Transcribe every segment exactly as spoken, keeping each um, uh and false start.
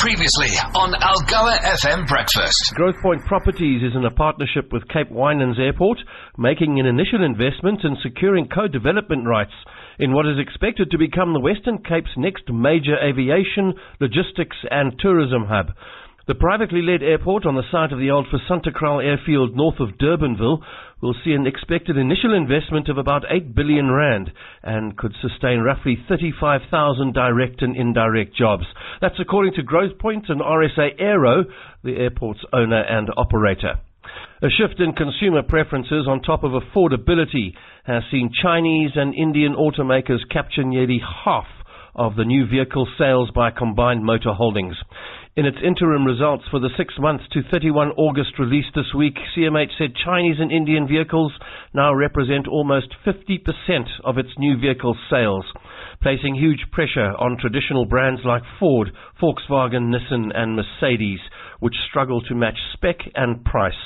Previously on Algoa F M Breakfast. Growthpoint Properties is in a partnership with Cape Winelands Airport, making an initial investment and securing co-development rights in what is expected to become the Western Cape's next major aviation, logistics and tourism hub. The privately led airport on the site of the old Vasantacral airfield north of Durbanville will see an expected initial investment of about eight billion rand and could sustain roughly thirty-five thousand direct and indirect jobs. That's according to Growthpoint and R S A Aero, the airport's owner and operator. A shift in consumer preferences on top of affordability has seen Chinese and Indian automakers capture nearly half of the new vehicle sales by Combined Motor Holdings. In its interim results for the six months to thirty-first of August released this week, C M H said Chinese and Indian vehicles now represent almost fifty percent of its new vehicle sales, placing huge pressure on traditional brands like Ford, Volkswagen, Nissan and Mercedes, which struggle to match spec and price.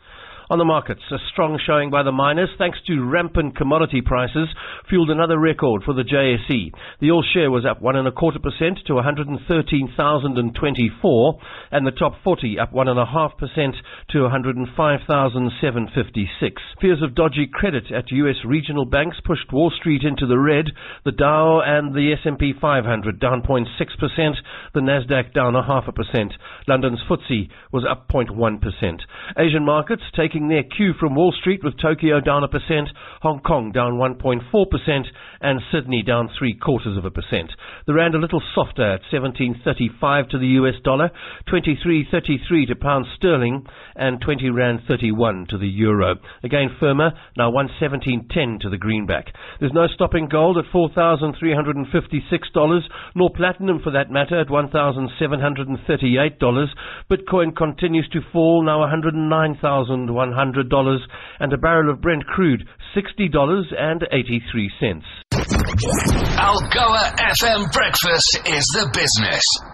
On the markets, a strong showing by the miners, thanks to rampant commodity prices, fueled another record for the J S E. The all share was up one and a quarter percent to one hundred thirteen thousand twenty-four, and the top forty up one and a half percent to one hundred five thousand seven hundred fifty-six. Fears of dodgy credit at U S regional banks pushed Wall Street into the red. The Dow and the S and P five hundred down zero point six percent, the Nasdaq down a half a percent. London's F T S E was up zero point one percent. Asian markets taking their cue from Wall Street, with Tokyo down a percent, Hong Kong down one point four percent and Sydney down three quarters of a percent. The rand a little softer at seventeen thirty-five to the U S dollar, twenty-three thirty-three to pound sterling and twenty rand thirty-one to the euro. Again firmer, now one seventeen ten to the greenback. There's no stopping gold at four thousand three hundred fifty-six dollars, nor platinum for that matter at one thousand seven hundred thirty-eight dollars. Bitcoin continues to fall, now one hundred nine thousand one hundred dollars, and a barrel of Brent crude sixty dollars and eighty-three cents. Algoa F M Breakfast is the business.